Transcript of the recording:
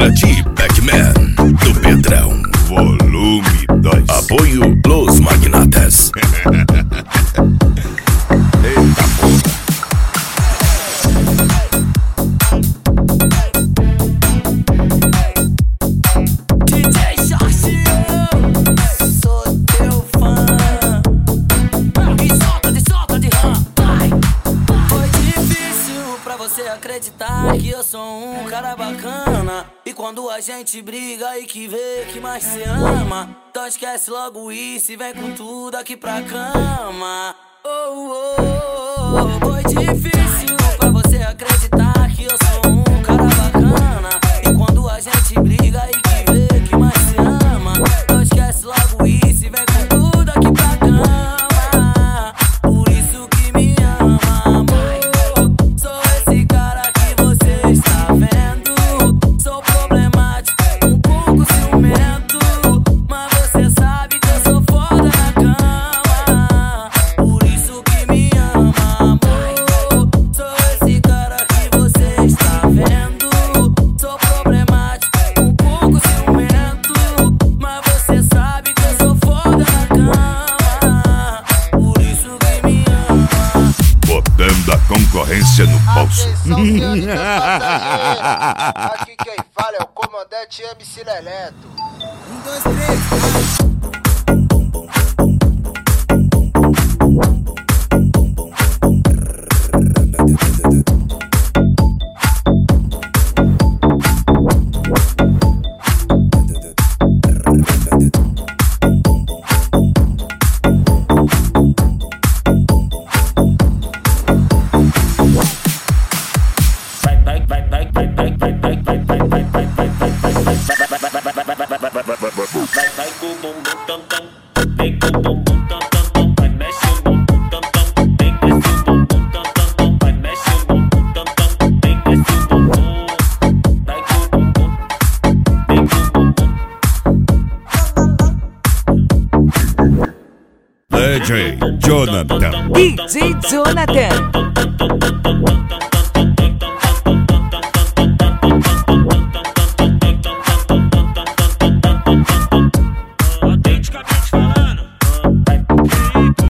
pra ti, Pac-Man, do Pedrão. Volume 2. Apoio Los Magnatas. Eita porra. Acreditar que eu sou um cara bacana. E quando a gente briga aí que vê que mais se ama. Então esquece logo isso e vem com tudo aqui pra cama. Oh, oh, oh. Foi difícil pra você acreditar que eu sou um cara bacana. E quando a gente briga aí que vê que mais se ama. Então esquece logo isso e vem com tudo aqui pra cama. Por isso que me ama, amor. Da concorrência no bolso. Aqui quem fala é o comandante MC Leleto. 1, 2, 3. Vai com o bumbum tam tam, vem com o bumbum tam tam tam, vai mexe o bumbum tam tam, vem desce o bumbum tam tam tam, vai mexe o bumbum tam tam, vem desce o bumbum, vai com o bumbum, vem com o bumbum. DJ Jonathan. DJ Jonathan.